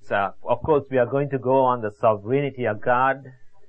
of course, we are going to go on the sovereignty of God.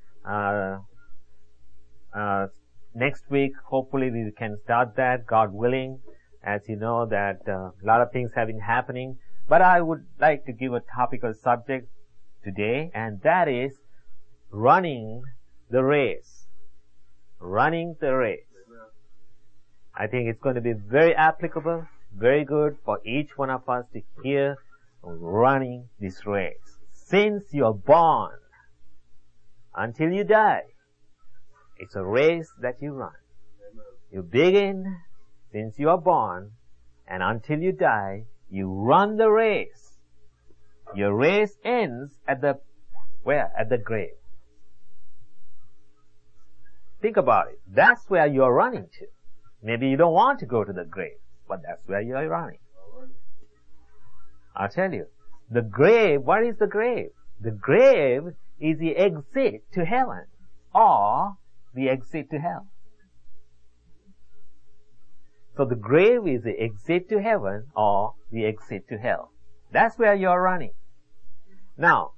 Next week, hopefully we can start that, God willing. As you know that a lot of things have been happening. But I would like to give a topical subject today, and that is running the race. Running the race. I think it's going to be very applicable, very good for each one of us to hear running this race. Since you're born until you die, it's a race that you run. You begin since you are born and until you die, you run the race. Your race ends at the grave. Think about it. That's where you are running to. Maybe you don't want to go to the grave, but that's where you are running. I'll tell you. The grave, what is the grave? The grave is the exit to heaven or the exit to hell. So the grave is the exit to heaven or the exit to hell. That's where you are running. Now,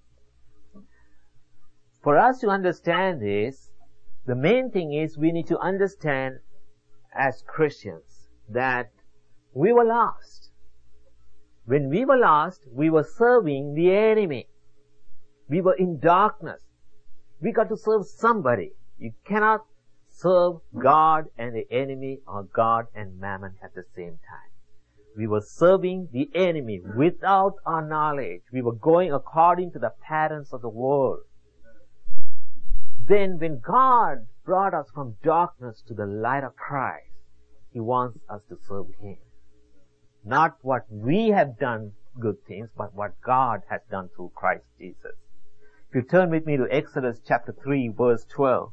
for us to understand this, the main thing is we need to understand as Christians that we were lost. When we were lost, we were serving the enemy. We were in darkness. We got to serve somebody. You cannot serve God and the enemy or God and mammon at the same time. We were serving the enemy without our knowledge. We were going according to the patterns of the world. Then when God brought us from darkness to the light of Christ, He wants us to serve Him. Not what we have done good things, but what God has done through Christ Jesus. If you turn with me to Exodus chapter 3, verse 12.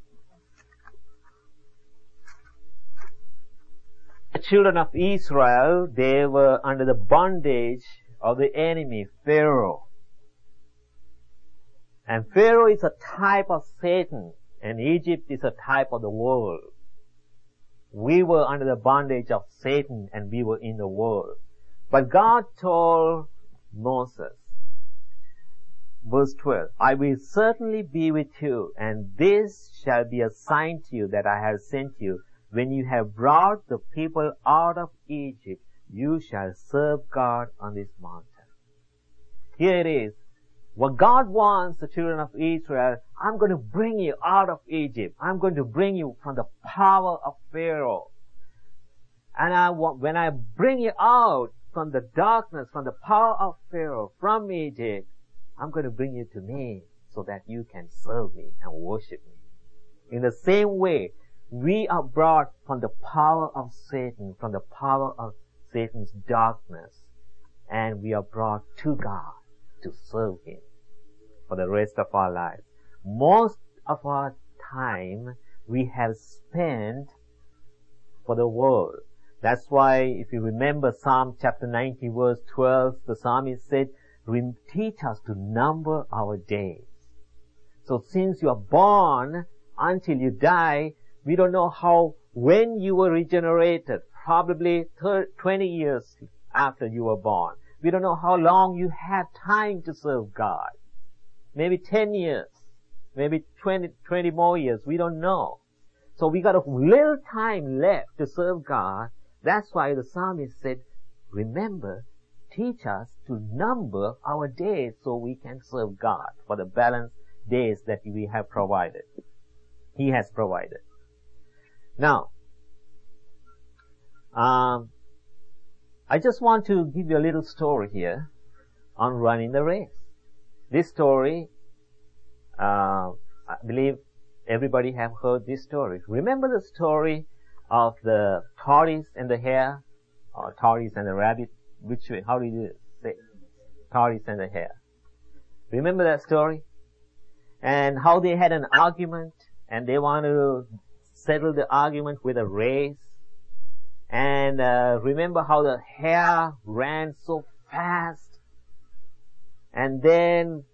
The children of Israel, they were under the bondage of the enemy, Pharaoh. And Pharaoh is a type of Satan, and Egypt is a type of the world. We were under the bondage of Satan, and we were in the world. But God told Moses, verse 12, I will certainly be with you, and this shall be a sign to you that I have sent you. When you have brought the people out of Egypt, you shall serve God on this mountain. Here it is. What God wants the children of Israel, I'm going to bring you out of Egypt. I'm going to bring you from the power of Pharaoh. And when I bring you out from the darkness, from the power of Pharaoh, from Egypt, I'm going to bring you to me so that you can serve me and worship me. In the same way, we are brought from the power of Satan, from the power of Satan's darkness, and we are brought to God to serve Him for the rest of our lives. Most of our time we have spent for the world. That's why if you remember Psalm chapter 90 verse 12, the psalmist said, teach us to number our days. So since you are born until you die, we don't know when you were regenerated, probably 20 years after you were born. We don't know how long you have time to serve God. Maybe 10 years, maybe 20 more years, we don't know. So we got a little time left to serve God. That's why the psalmist said, remember, teach us to number our days so we can serve God for the balanced days that we have provided. He has provided. Now, I just want to give you a little story here on running the race. This story, I believe everybody have heard this story. Remember the story of the tortoise and the hare, or tortoise and the rabbit? Which way? How do you say? Tortoise and the hare. Remember that story? And how they had an argument, and they want to settle the argument with a race. And remember how the hare ran so fast, and then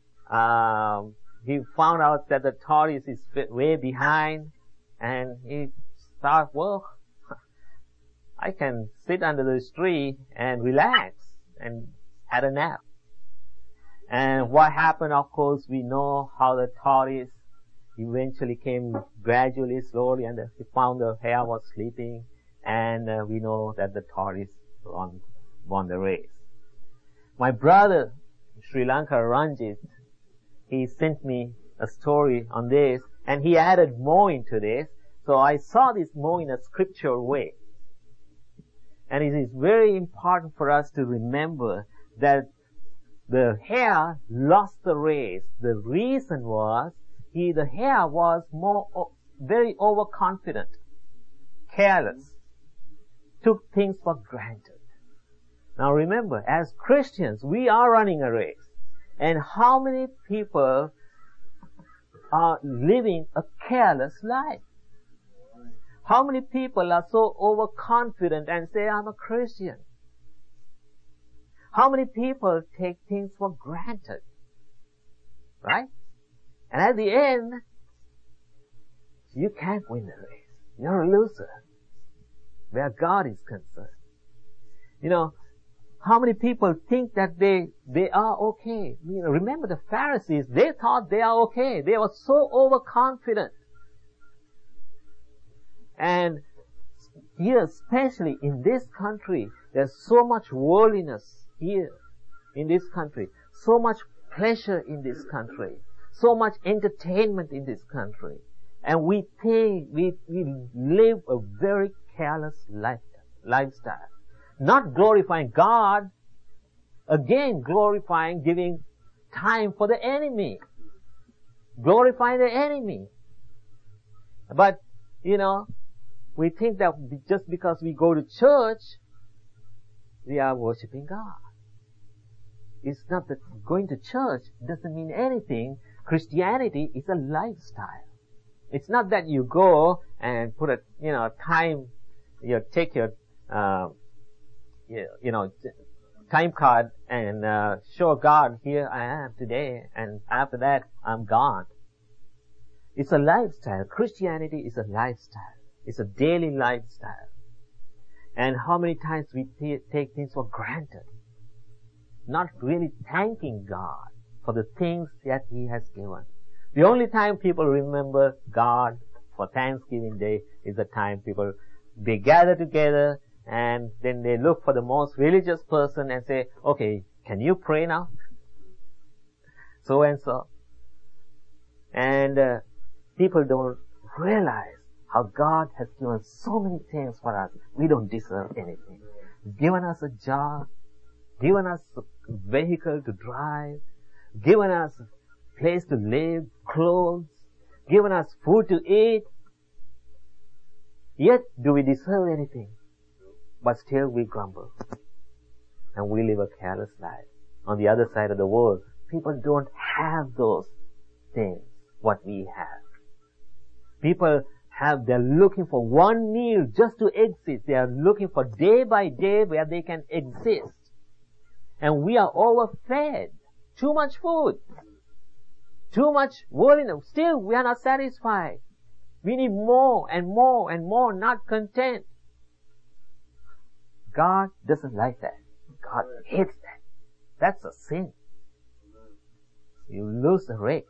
he found out that the tortoise is way behind, and he thought, well, I can sit under this tree and relax and have a nap. And what happened, of course, we know how the tortoise eventually came gradually, slowly, and he found the hare was sleeping, and we know that the tortoise won the race. My brother, Sri Lanka Ranjit, he sent me a story on this, and he added more into this. So I saw this more in a scriptural way. And it is very important for us to remember that the hare lost the race. The reason was the hare was very overconfident, careless, took things for granted. Now remember, as Christians, we are running a race. And how many people are living a careless life? How many people are so overconfident and say, I'm a Christian? How many people take things for granted? Right? And at the end, you can't win the race. You're a loser. Where God is concerned. You know, how many people think that they are okay? You know, remember the Pharisees, they thought they are okay. They were so overconfident. And here, especially in this country, there's so much worldliness here in this country. So much pleasure in this country. So much entertainment in this country. And we live a very careless lifestyle. Not glorifying God, again glorifying, giving time for the enemy. Glorifying the enemy. But, you know, we think that just because we go to church, we are worshiping God. It's not that going to church doesn't mean anything. Christianity is a lifestyle. It's not that you go and put time, take your, time card and show God, here I am today, and after that I'm gone. It's a lifestyle. Christianity is a lifestyle. It's a daily lifestyle. And how many times we take things for granted, not really thanking God for the things that He has given. The only time people remember God for Thanksgiving Day is the time they gather together and then they look for the most religious person and say, okay, can you pray now? So and so. And people don't realize how God has given so many things for us. We don't deserve anything. He's given us a job, given us a vehicle to drive, given us a place to live, clothes, given us food to eat. Yet, do we deserve anything? But still we grumble. And we live a careless life. On the other side of the world, people don't have those things, what we have. They're looking for one meal just to exist. They are looking for day by day where they can exist. And we are overfed. Too much food. Too much worldliness. Still, we are not satisfied. We need more and more and more, not content. God doesn't like that. God hates that. That's a sin. You lose the race.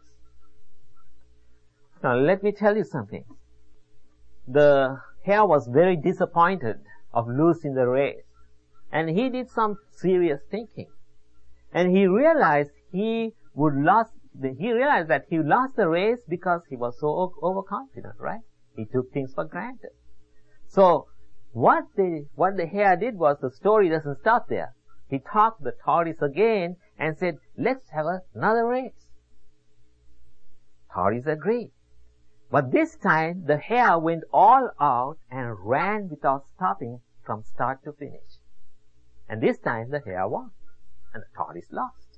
Now, let me tell you something. The hare was very disappointed of losing the race. And he did some serious thinking. And he realized that he lost the race because he was so overconfident, right? He took things for granted. So, what the hare did was, the story doesn't stop there. He talked the tortoise again and said, let's have another race. Tortoise agreed. But this time, the hare went all out and ran without stopping from start to finish. And this time, the hare won. And the tortoise lost.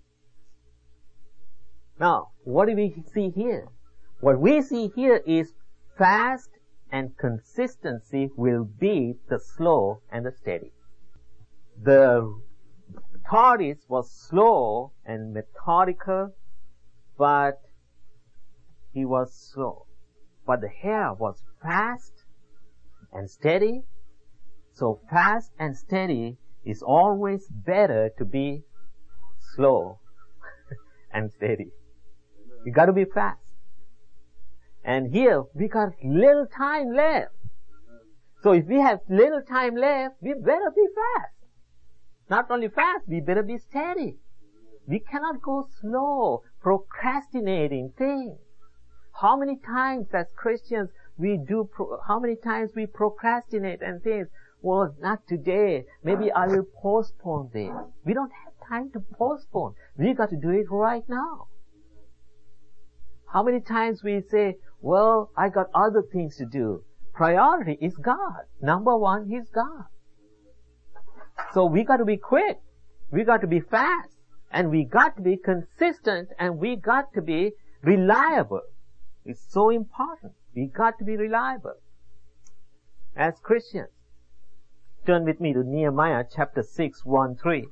Now, what do we see here? What we see here is fast and consistency will beat the slow and the steady. The tortoise was slow and methodical, but he was slow. But the hare was fast and steady. So fast and steady is always better to be slow and steady. We got to be fast. And here, we got little time left. So if we have little time left, we better be fast. Not only fast, we better be steady. We cannot go slow, procrastinating things. How many times as Christians how many times we procrastinate and things? Well, not today. Maybe I will postpone this. We don't have time to postpone. We got to do it right now. How many times we say, well, I got other things to do. Priority is God. Number one is God. So we got to be quick. We got to be fast. And we got to be consistent. And we got to be reliable. It's so important. We got to be reliable. As Christians, turn with me to Nehemiah chapter 6, 1-3.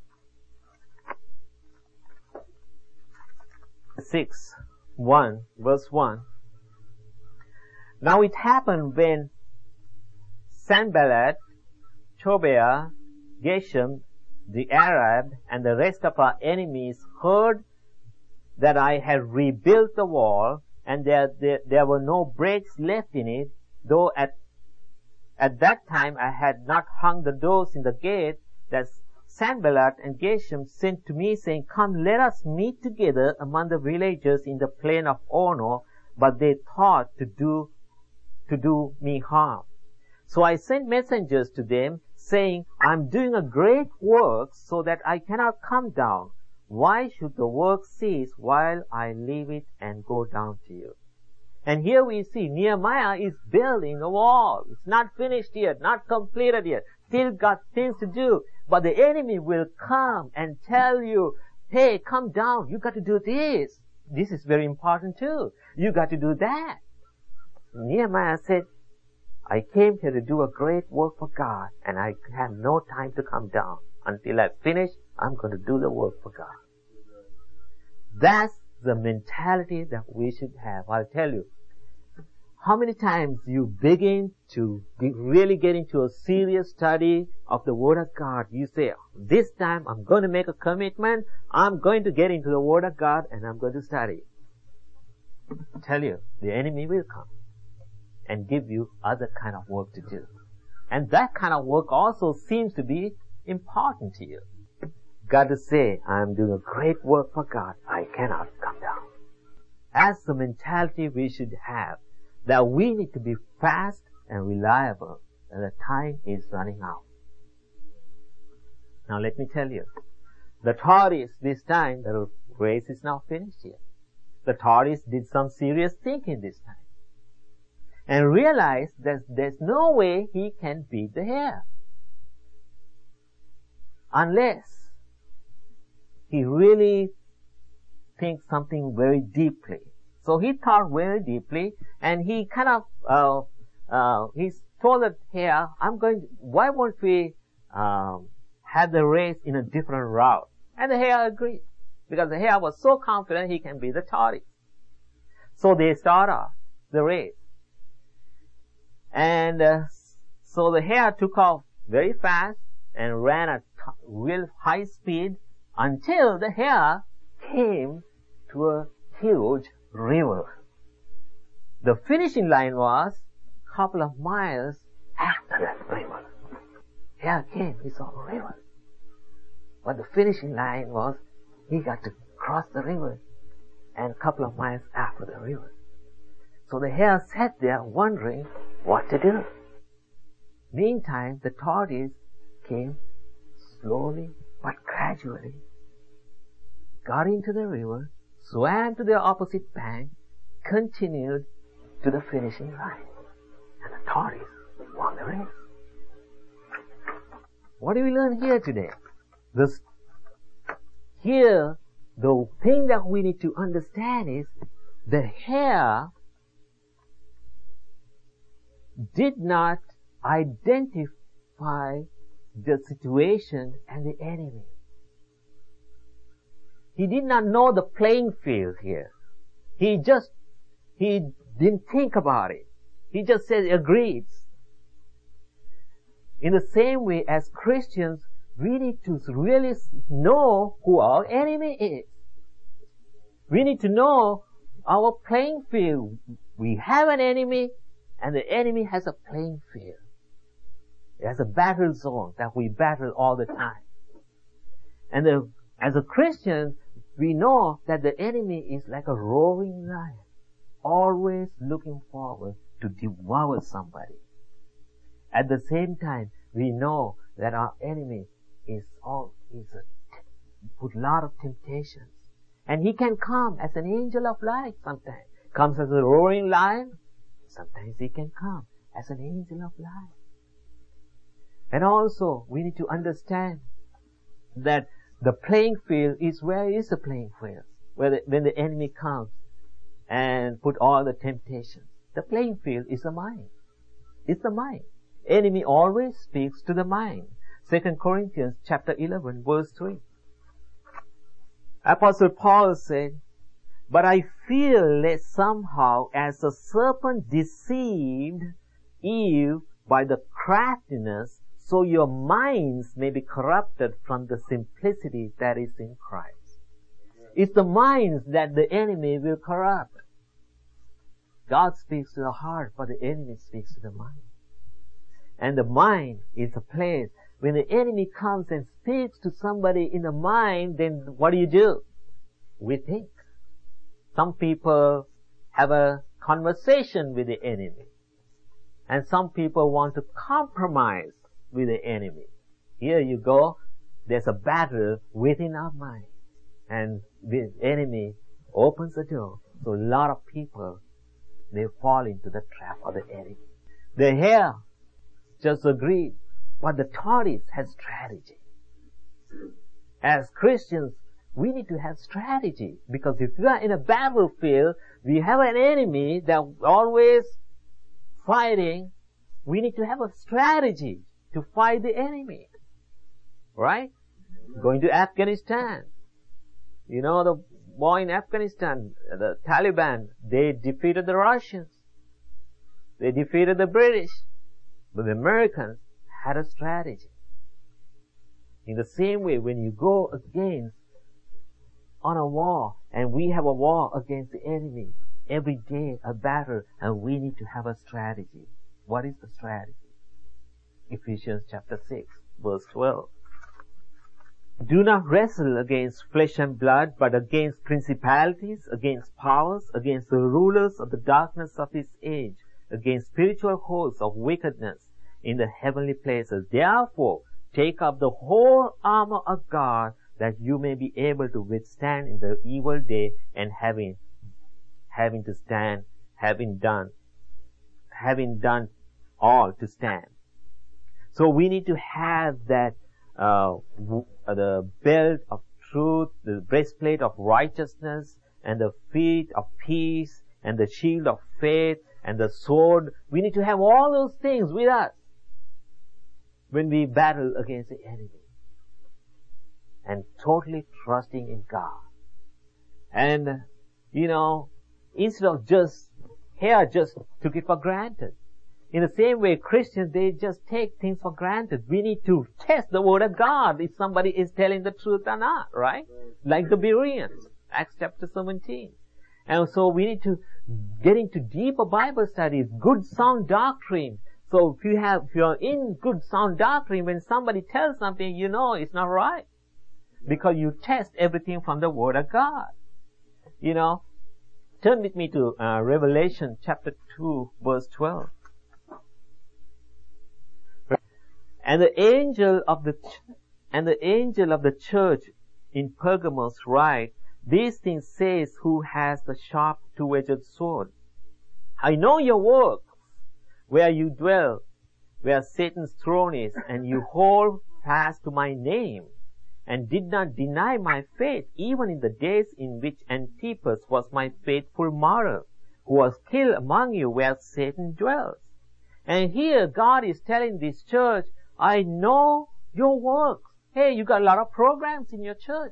6, 1, verse 1. Now it happened when Sanballat, Tobiah, Geshem, the Arab, and the rest of our enemies heard that I had rebuilt the wall, and there were no breaks left in it, though at that time I had not hung the doors in the gate, that Sanballat and Geshem sent to me, saying, Come, let us meet together among the villagers in the plain of Ono. But they thought to do me harm. So I sent messengers to them, saying, I'm doing a great work, so that I cannot come down. Why should the work cease while I leave it and go down to you? And here we see Nehemiah is building a wall. It's not finished yet, not completed yet. Still got things to do. But the enemy will come and tell you, hey, come down. You got to do this. This is very important too. You got to do that. Nehemiah said, I came here to do a great work for God, and I have no time to come down. Until I finish, I'm going to do the work for God. That's the mentality that we should have. I'll tell you, how many times you begin to really get into a serious study of the Word of God, you say, this time I'm going to make a commitment, I'm going to get into the Word of God, and I'm going to study. I tell you, the enemy will come and give you other kind of work to do. And that kind of work also seems to be important to you. Got to say, I'm doing a great work for God. I cannot come down. That's the mentality we should have, that we need to be fast and reliable, and the time is running out. Now let me tell you, the Tories this time, the race is now finished here. The Tories did some serious thinking this time, and realized that there's no way he can beat the Hare, unless he really thinks something very deeply. So he thought very deeply, and he kind of, he told the Hare, why won't we, have the race in a different route? And the Hare agreed, because the Hare was so confident he can beat the Tories. So they start off the race. And, so the Hare took off very fast and ran at real high speed until the Hare came to a huge river. The finishing line was a couple of miles after that river. Hare came, he saw a river. But the finishing line was, he got to cross the river and a couple of miles after the river. So the Hare sat there wondering what to do. Meantime, the Tories came slowly but gradually, got into the river, swam to the opposite bank, continued to the finishing line. And the Tories won the race. What do we learn here today? Here, the thing that we need to understand is the Hare did not identify the situation and the enemy. He did not know the playing field here. He didn't think about it. He just said, agrees. In the same way, as Christians, we need to really know who our enemy is. We need to know our playing field. We have an enemy, and the enemy has a playing field. It has a battle zone that we battle all the time. And as a Christian, we know that the enemy is like a roaring lion, always looking forward to devour somebody. At the same time, we know that our enemy put a lot of temptations. And he can come as an angel of light sometimes. Comes as a roaring lion. Sometimes he can come as an angel of light. And also, we need to understand that the playing field is where is the playing field? When the enemy comes and put all the temptations. The playing field is the mind. It's the mind. Enemy always speaks to the mind. 2 Corinthians chapter 11 verse 3. Apostle Paul said, "But I feel lest somehow as the serpent deceived Eve by the craftiness, so your minds may be corrupted from the simplicity that is in Christ." It's the minds that the enemy will corrupt. God speaks to the heart, but the enemy speaks to the mind. And the mind is a place. When the enemy comes and speaks to somebody in the mind, then what do? We think. Some people have a conversation with the enemy. And some people want to compromise with the enemy. Here you go. There's a battle within our mind. And the enemy opens the door. So a lot of people, they fall into the trap of the enemy. The hare just agreed, but the tortoise has strategy. As Christians, we need to have strategy, because if we are in a battlefield, we have an enemy that always fighting. We need to have a strategy to fight the enemy. Right? Going to Afghanistan. You know, the war in Afghanistan, the Taliban, they defeated the Russians. They defeated the British. But the Americans had a strategy. In the same way, when you go against on a war, and we have a war against the enemy, every day a battle, and we need to have a strategy. What is the strategy? Ephesians chapter 6, verse 12. "Do not wrestle against flesh and blood, but against principalities, against powers, against the rulers of the darkness of this age, against spiritual hosts of wickedness in the heavenly places. Therefore, take up the whole armor of God, that you may be able to withstand in the evil day, and having done all to stand." So we need to have that the belt of truth, the breastplate of righteousness, and the feet of peace, and the shield of faith, and the sword. We need to have all those things with us when we battle against the enemy. And totally trusting in God. And, instead of just took it for granted. In the same way, Christians, they just take things for granted. We need to test the Word of God if somebody is telling the truth or not, right? Like the Bereans, Acts chapter 17. And so we need to get into deeper Bible studies, good sound doctrine. So if you're in good sound doctrine, when somebody tells something, you know it's not right. Because you test everything from the Word of God. Turn with me to Revelation chapter 2, verse 12. And the angel of the church in Pergamos write, "These things says who has the sharp two-edged sword. I know your works, where you dwell, where Satan's throne is, and you hold fast to my name, and did not deny my faith, even in the days in which Antipas was my faithful martyr, who was killed among you where Satan dwells." And here God is telling this church, I know your works. Hey, you got a lot of programs in your church.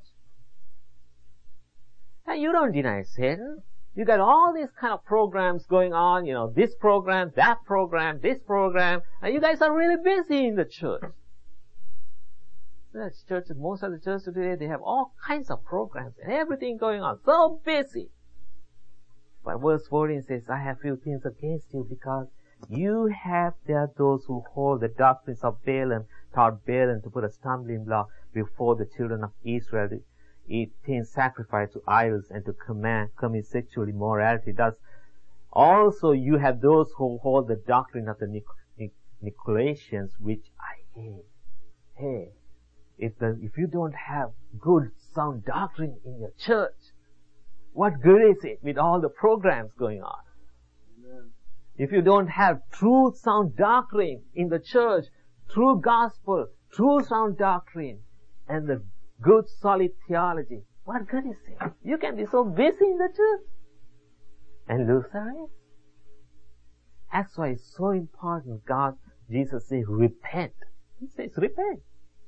And you don't deny Satan. You got all these kind of programs going on, this program, that program, this program, and you guys are really busy in the church. churches, most of the churches today, they have all kinds of programs and everything going on. So busy. But verse 14 says, I have few things against you because you have there those who hold the doctrines of Balaam, taught Balaam to put a stumbling block before the children of Israel to eat things sacrificed to idols and to commit sexual immorality. Thus, also you have those who hold the doctrine of the Nicolaitans, which I hate. Hey, if you don't have good, sound doctrine in your church, what good is it with all the programs going on? Amen. If you don't have true, sound doctrine in the church, true gospel, true, sound doctrine, and the good, solid theology, what good is it? You can be so busy in the church and lose the race. That's why it's so important. Jesus says, repent. He says, repent.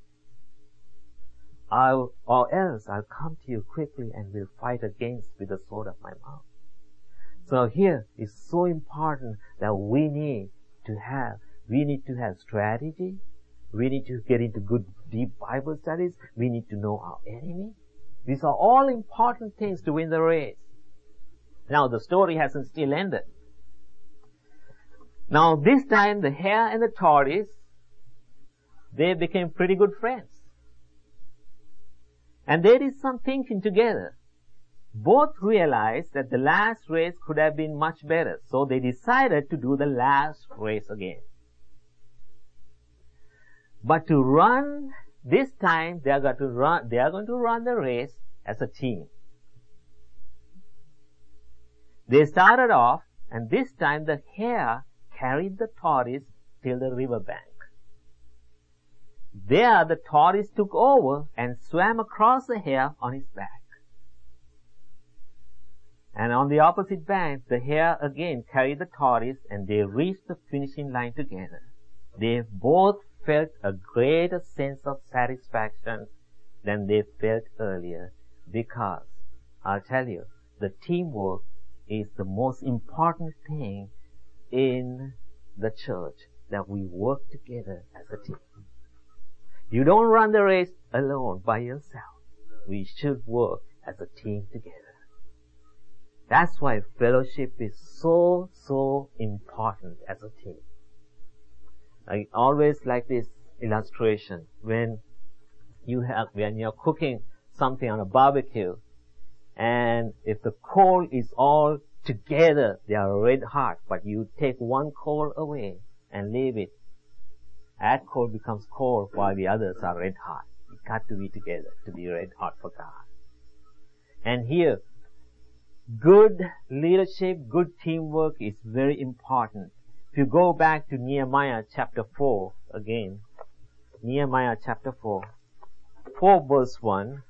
Or else I'll come to you quickly and will fight against with the sword of my mouth. So here it's so important that we need to have strategy. We need to get into good, deep Bible studies. We need to know our enemy. These are all important things to win the race. Now the story hasn't still ended. Now this time the hare and the tortoise, they became pretty good friends. And they did some thinking together. Both realized that the last race could have been much better. So they decided to do the last race again. But to run, this time they are going to run the race as a team. They started off, and this time the hare carried the tortoise till the riverbank. There the tortoise took over and swam across the hare on his back. And on the opposite bank, the hare again carried the tortoise, and they reached the finishing line together. They both felt a greater sense of satisfaction than they felt earlier, because, I'll tell you, the teamwork is the most important thing in the church, that we work together as a team. You don't run the race alone by yourself. We should work as a team together. That's why fellowship is so important as a team. I always like this illustration. When you're cooking something on a barbecue, and if the coal is all together, they are red hot, but you take one coal away and leave it, that coal becomes cold while the others are red hot. It got to be together to be red hot for God. And here, good leadership, good teamwork is very important. If you go back to Nehemiah chapter 4 again, Nehemiah chapter 4 verse 1.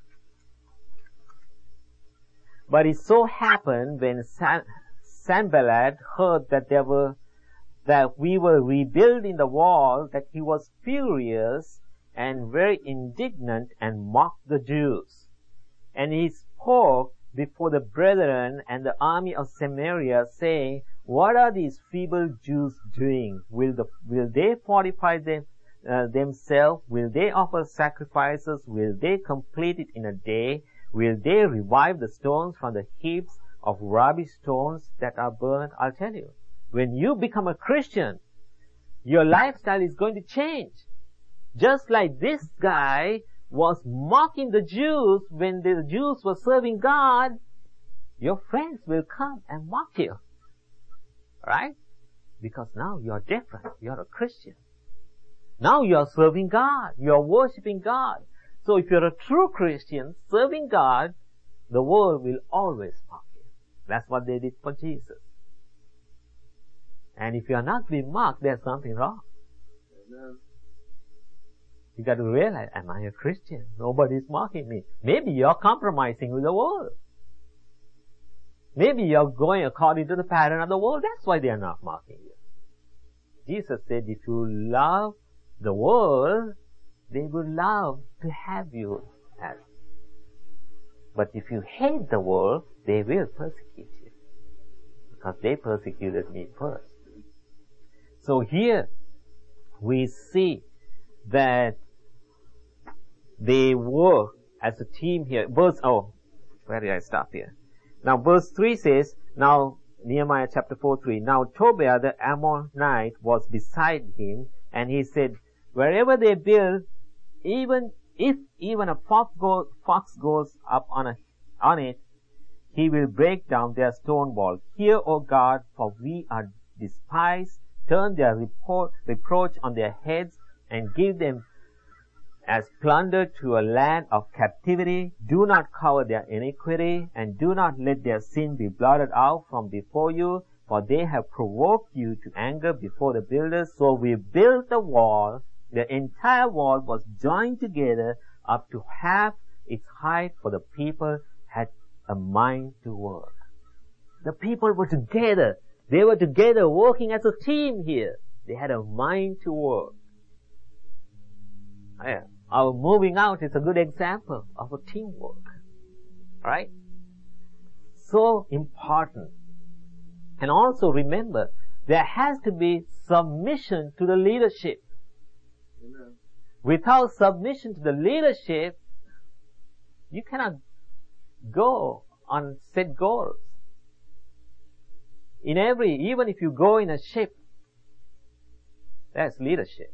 But it so happened when Sanballat heard that we were rebuilding the wall, that he was furious and very indignant and mocked the Jews. And he spoke before the brethren and the army of Samaria, saying, what are these feeble Jews doing? Will they fortify themselves? Will they offer sacrifices? Will they complete it in a day? Will they revive the stones from the heaps of rubbish stones that are burned? I'll tell you, when you become a Christian, your lifestyle is going to change. Just like this guy was mocking the Jews when the Jews were serving God, your friends will come and mock you. Right? Because now you're different. You're a Christian. Now you're serving God. You're worshiping God. So if you're a true Christian serving God, the world will always mock you. That's what they did for Jesus. And if you're not being mocked, there's something wrong. Amen. You got to realize, am I a Christian? Nobody's mocking me. Maybe you're compromising with the world. Maybe you're going according to the pattern of the world. That's why they are not mocking you. Jesus said, if you love the world, they will love to have you as. But if you hate the world, they will persecute you. Because they persecuted me first. So here we see that they work as a team here. Where did I stop here? Now verse 3 says, now Nehemiah chapter 4:3. Now Tobiah the Ammonite was beside him, and he said, wherever they build, even if a fox goes up on it, he will break down their stone wall. Hear, O God, for we are despised. Turn their reproach on their heads, and give them as plunder to a land of captivity. Do not cover their iniquity, and do not let their sin be blotted out from before you, for they have provoked you to anger before the builders. So we built the wall. The entire wall was joined together up to half its height, for the people had a mind to work. The people were together. They were together working as a team here. They had a mind to work. Our moving out is a good example of a teamwork. Right? So important. And also remember, there has to be submission to the leadership. Amen. Without submission to the leadership, you cannot go on set goals. Even if you go in a ship, there's leadership.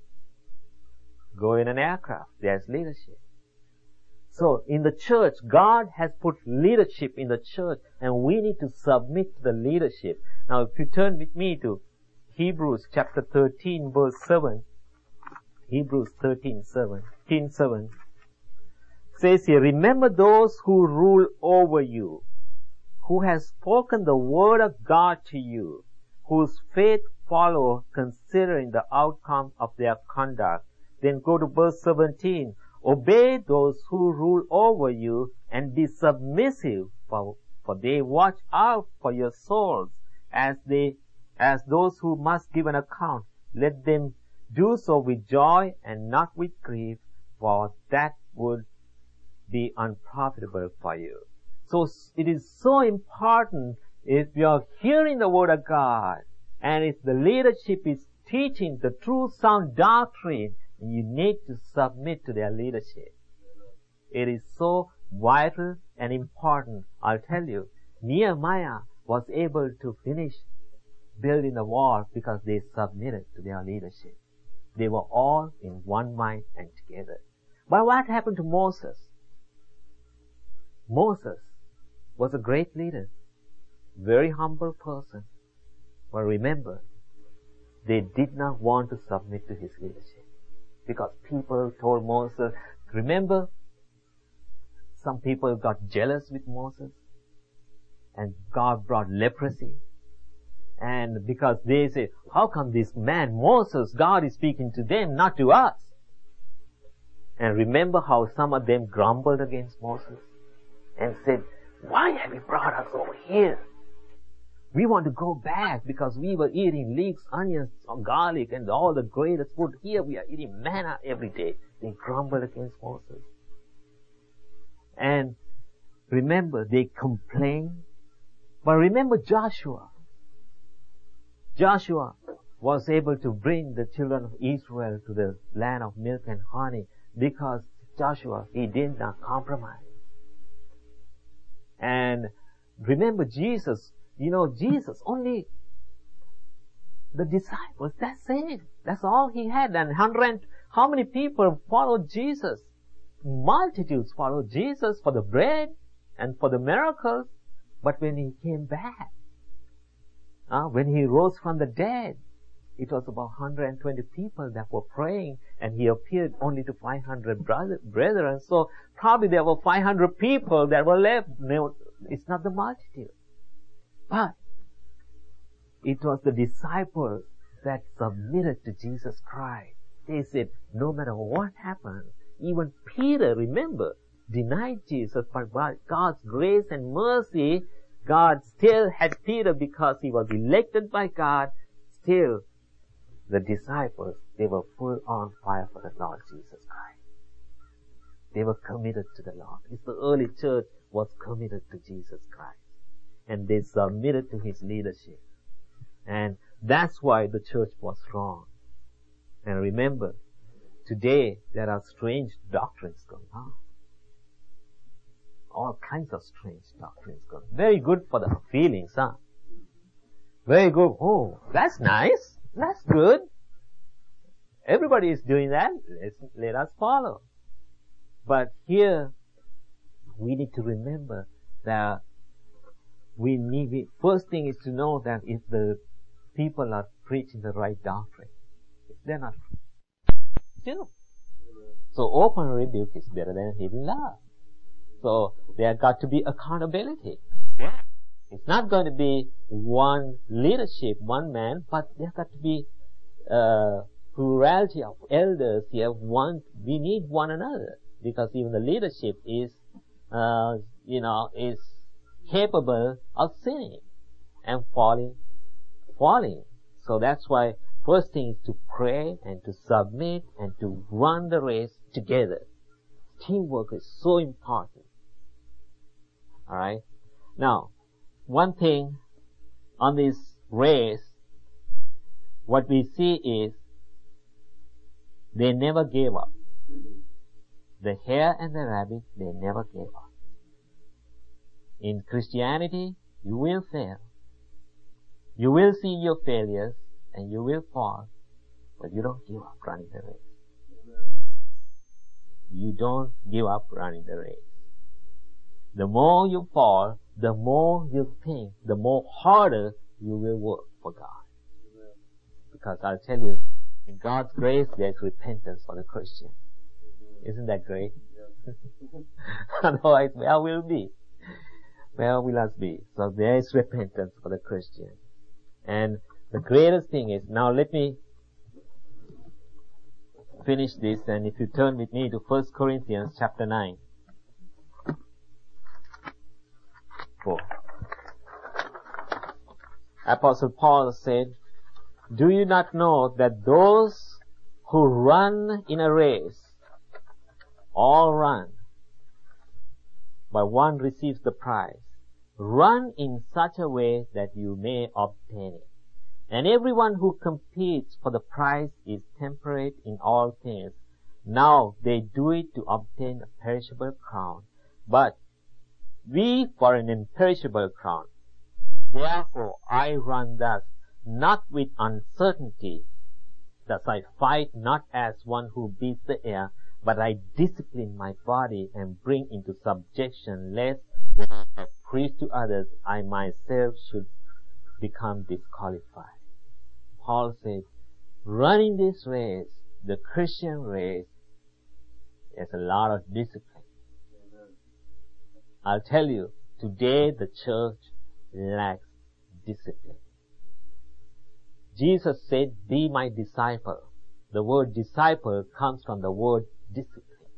Go in an aircraft, there's leadership. So in the church, God has put leadership in the church, and we need to submit to the leadership. Now if you turn with me to Hebrews chapter 13 verse 7, Hebrews 13:7 says here, remember those who rule over you, who has spoken the word of God to you, whose faith follow considering the outcome of their conduct. Then go to verse 17. Obey those who rule over you, and be submissive, for they watch out for your souls as those who must give an account. Let them do so with joy and not with grief, for that would be unprofitable for you. So it is so important, if you are hearing the word of God, and if the leadership is teaching the true sound doctrine, you need to submit to their leadership. It is so vital and important. I'll tell you, Nehemiah was able to finish building the wall because they submitted to their leadership. They were all in one mind and together. But what happened to Moses? Moses was a great leader, very humble person. But remember, they did not want to submit to his leadership. Because people told Moses, remember, some people got jealous with Moses, and God brought leprosy. And because they say, how come this man, Moses, God is speaking to them, not to us? And remember how some of them grumbled against Moses and said, why have you brought us over here? We want to go back because we were eating leeks, onions, garlic, and all the greatest food. Here we are eating manna every day. They grumbled against Moses. And remember, they complained. But remember Joshua. Joshua was able to bring the children of Israel to the land of milk and honey because Joshua, he did not compromise. And remember Jesus. Jesus, only the disciples, that's it. That's all he had. And how many people followed Jesus? Multitudes followed Jesus for the bread and for the miracles. But when he came back, when he rose from the dead, it was about 120 people that were praying, and he appeared only to 500 brethren. So probably there were 500 people that were left. No, it's not the multitude. But it was the disciples that submitted to Jesus Christ. They said, no matter what happens, even Peter, remember, denied Jesus, but by God's grace and mercy, God still had Peter because he was elected by God. Still, the disciples, they were full on fire for the Lord Jesus Christ. They were committed to the Lord. The early church was committed to Jesus Christ. And they submitted to his leadership. And that's why the church was strong. And remember, Today, there are strange doctrines going on. All kinds of strange doctrines going on. Very good for the feelings, huh? Very good. Oh, that's nice. That's good. Everybody is doing that. Let us follow. But here, we need to remember that first thing is to know that if the people are preaching the right doctrine, if they're not, so open rebuke is better than hidden love. So there got to be accountability. It's not going to be one leadership, one man, but there got to be plurality of elders here. We need one another, because even the leadership is, is capable of sinning and falling. So that's why first thing is to pray and to submit and to run the race together. Teamwork is so important. Alright? Now, one thing on this race, what we see is they never gave up. The hare and the rabbit, they never gave up. In Christianity, you will fail. You will see your failures and you will fall, but you don't give up running the race. You don't give up running the race. The more you fall, the more you think, the more harder you will work for God. Because I'll tell you, in God's grace, there's repentance for the Christian. Isn't that great? Otherwise, where will be? Where will us be? So there is repentance for the Christian. And the greatest thing is, now let me finish this, and if you turn with me to 1 Corinthians chapter 9. 4. Apostle Paul said, "Do you not know that those who run in a race all run, but one receives the prize? Run in such a way that you may obtain it. And everyone who competes for the prize is temperate in all things. Now they do it to obtain a perishable crown, but we for an imperishable crown. Therefore I run thus, not with uncertainty. Thus I fight not as one who beats the air, but I discipline my body and bring into subjection, lest when I preach to others, I myself should become disqualified." Paul said, running this race, the Christian race, there's a lot of discipline. I'll tell you, today the church lacks discipline. Jesus said, "Be my disciple." The word disciple comes from the word discipline.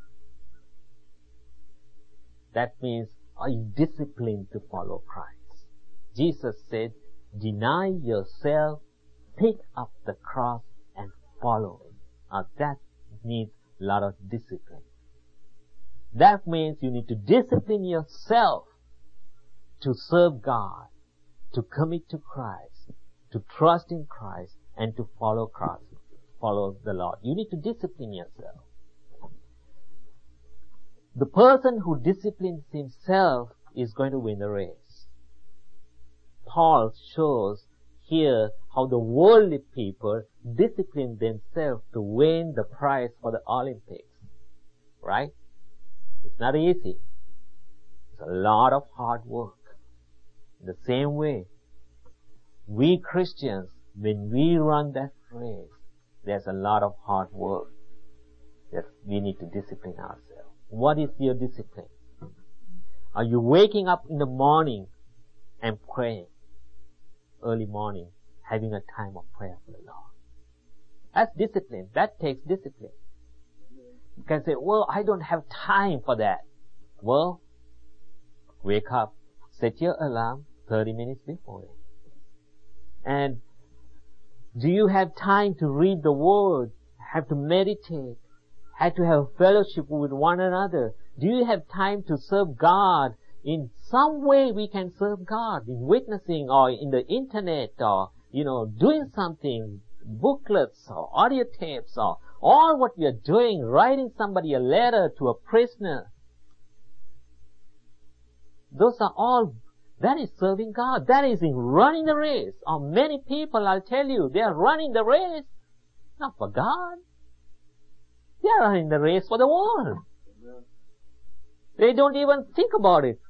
That means, are you disciplined to follow Christ? Jesus said, "Deny yourself, pick up the cross and follow it." That needs a lot of discipline. That means you need to discipline yourself to serve God, to commit to Christ, to trust in Christ, and to follow Christ, follow the Lord. You need to discipline yourself. The person who disciplines himself is going to win the race. Paul shows here how the worldly people discipline themselves to win the prize for the Olympics. Right? It's not easy. It's a lot of hard work. In the same way, we Christians, when we run that race, there's a lot of hard work that we need to discipline ourselves. What is your discipline? Are you waking up in the morning and praying? Early morning, having a time of prayer for the Lord. That's discipline. That takes discipline. You can say, "Well, I don't have time for that." Well, wake up. Set your alarm 30 minutes before it. And do you have time to read the Word? Have to meditate? Have to have fellowship with one another? Do you have time to serve God? In some way we can serve God, in witnessing or in the internet or, doing something, booklets or audio tapes or All what we are doing, writing somebody a letter to a prisoner, those are all, that is serving God. That is in running the race. Or many people, I'll tell you, they are running the race, not for God. They are running the race for the world. They don't even think about it.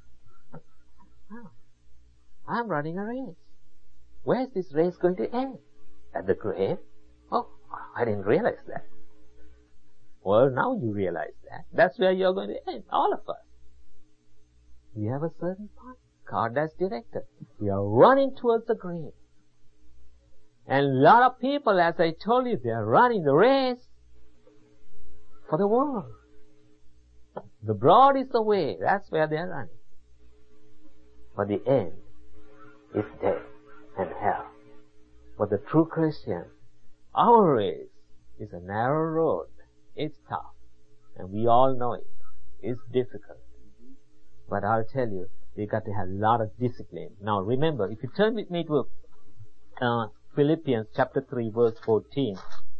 I'm running a race. Where is this race going to end? At the grave? Oh, I didn't realize that. Well, now you realize that. That's where you're going to end, all of us. We have a certain path. God has directed. We are running towards the grave. And a lot of people, as I told you, they are running the race for the world. The broad is the way. That's where they are running. But the end is death and hell. But the true Christian, our race is a narrow road. It's tough. And we all know it. It's difficult. But I'll tell you, we got to have a lot of discipline. Now remember, if you turn with me to Philippians chapter 3 verse 14.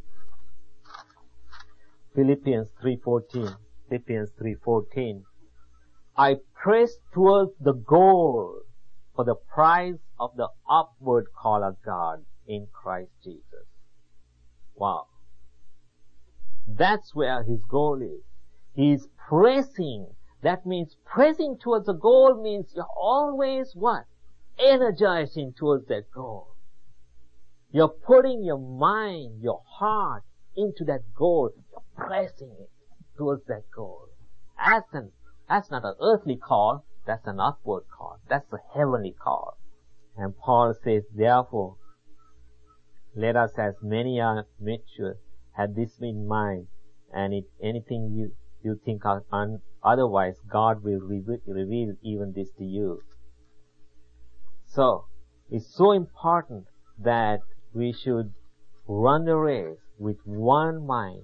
Philippians 3:14. Philippians 3:14. I press towards the goal for the prize of the upward call of God in Christ Jesus. Wow. That's where his goal is. He's pressing. That means pressing towards a goal means you're always what? Energizing towards that goal. You're putting your mind, your heart into that goal. You're pressing it towards that goal. That's not an earthly call. That's an upward call. That's a heavenly call. And Paul says, therefore, let us as many are mature have this in mind, and if anything you think of otherwise, God will reveal even this to you. So, it's so important that we should run the race with one mind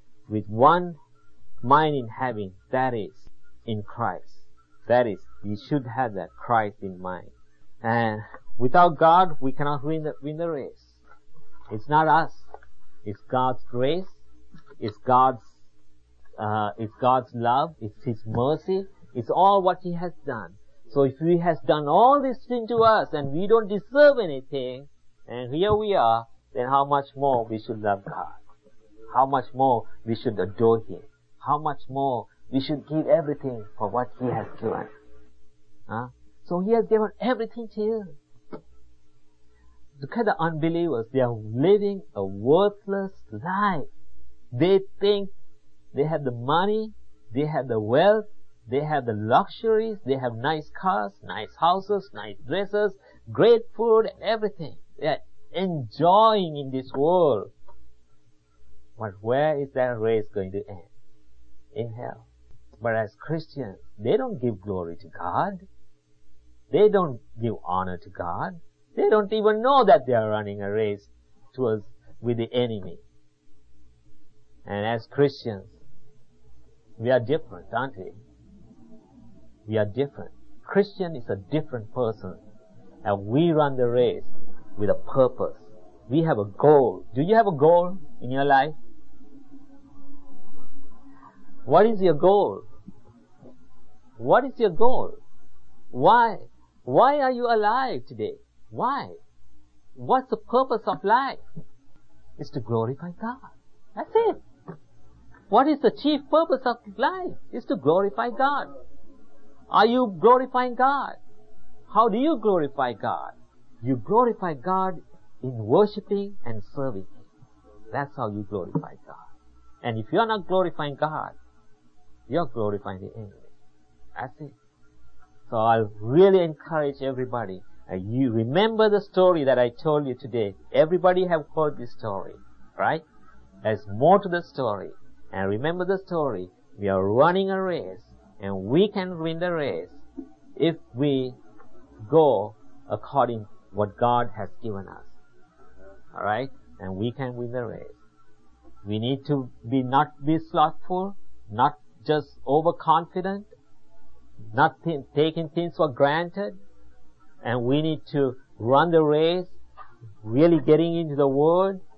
in having, that is, in Christ. That is, you should have that Christ in mind. And without God, we cannot win the race. It's not us. It's God's grace. It's God's love. It's His mercy. It's all what He has done. So if He has done all this thing to us and we don't deserve anything, and here we are, then how much more we should love God? How much more we should adore Him? How much more we should give everything for what He has given? So He has given everything to you. Look at the unbelievers. They are living a worthless life. They think they have the money, they have the wealth, they have the luxuries, they have nice cars, nice houses, nice dresses, great food and everything. They are enjoying in this world. But where is that race going to end? In hell. But as Christians, they don't give glory to God. They don't give honor to God. They don't even know that they are running a race with the enemy. And as Christians, we are different, aren't we? We are different. Christian is a different person. And we run the race with a purpose. We have a goal. Do you have a goal in your life? What is your goal? What is your goal? Why? Why are you alive today? Why? What's the purpose of life? It's to glorify God. That's it. What is the chief purpose of life? It's to glorify God. Are you glorifying God? How do you glorify God? You glorify God in worshiping and serving Him. That's how you glorify God. And if you're not glorifying God, you're glorifying the enemy. That's it. So I'll really encourage everybody. You remember the story that I told you today. Everybody have heard this story, right? There's more to the story. And remember the story. We are running a race, and we can win the race if we go according what God has given us. Alright? And we can win the race. We need to not be slothful, not just overconfident, not taking things for granted. And we need to run the race, really getting into the Word,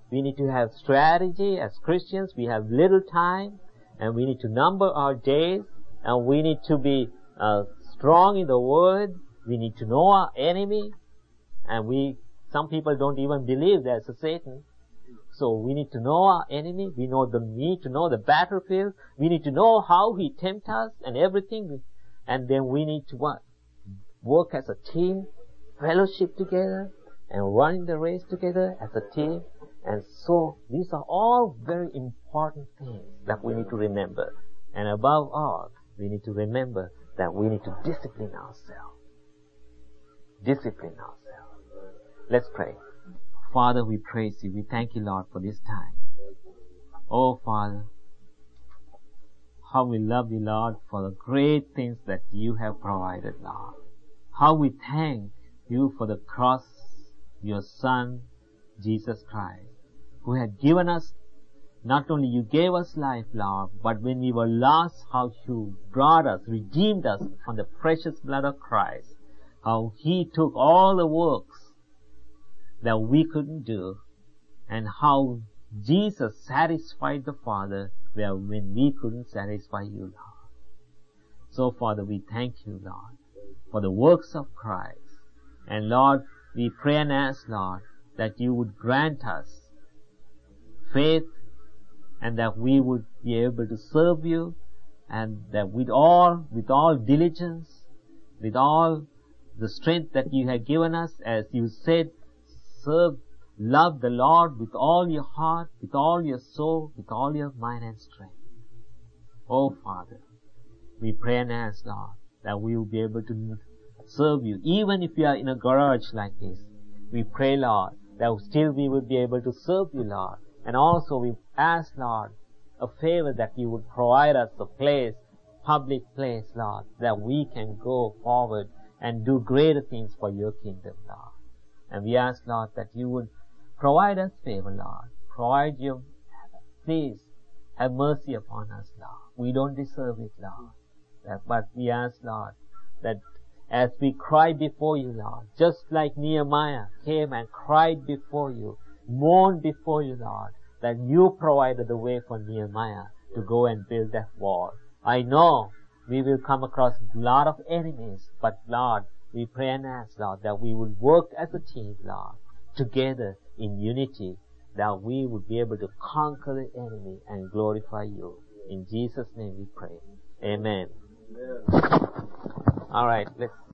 We need to have strategy. As Christians, we have little time, and we need to number our days, and we need to be strong in the Word. We need to know our enemy, and some people don't even believe there's a Satan. So we need to know our enemy. We need to know the battlefield. We need to know how he tempts us and everything. And then we need to what? Work as a team, fellowship together, and run the race together as a team. And so these are all very important things that we need to remember. And above all, we need to remember that we need to discipline ourselves. Discipline ourselves. Let's pray. Father, we praise you. We thank you, Lord, for this time. Oh, Father, how we love you, Lord, for the great things that you have provided, Lord. How we thank you for the cross, your Son, Jesus Christ, who had given us, not only you gave us life, Lord, but when we were lost, how you brought us, redeemed us from the precious blood of Christ. How he took all the works that we couldn't do, and how Jesus satisfied the Father when we couldn't satisfy you, Lord. So, Father, we thank you, Lord, for the works of Christ. And, Lord, we pray and ask, Lord, that you would grant us faith, and that we would be able to serve you, and that with all diligence, with all the strength that you have given us, as you said, love the Lord with all your heart, with all your soul, with all your mind and strength. Oh, Father, we pray and ask, Lord, that we will be able to serve you, even if we are in a garage like this. We pray, Lord, that still we will be able to serve you, Lord. And also we ask, Lord, a favor that you would provide us a place, public place, Lord, that we can go forward and do greater things for your kingdom, Lord. And we ask, Lord, that you would provide us favor, Lord. Please have mercy upon us, Lord. We don't deserve it, Lord. But we ask, Lord, that as we cry before you, Lord, just like Nehemiah came and cried before you, mourned before you, Lord, that you provided the way for Nehemiah to go and build that wall. I know we will come across a lot of enemies, but Lord, we pray and ask, Lord, that we would work as a team, Lord, together in unity, that we would be able to conquer the enemy and glorify you. In Jesus' name we pray. Amen. All right, let's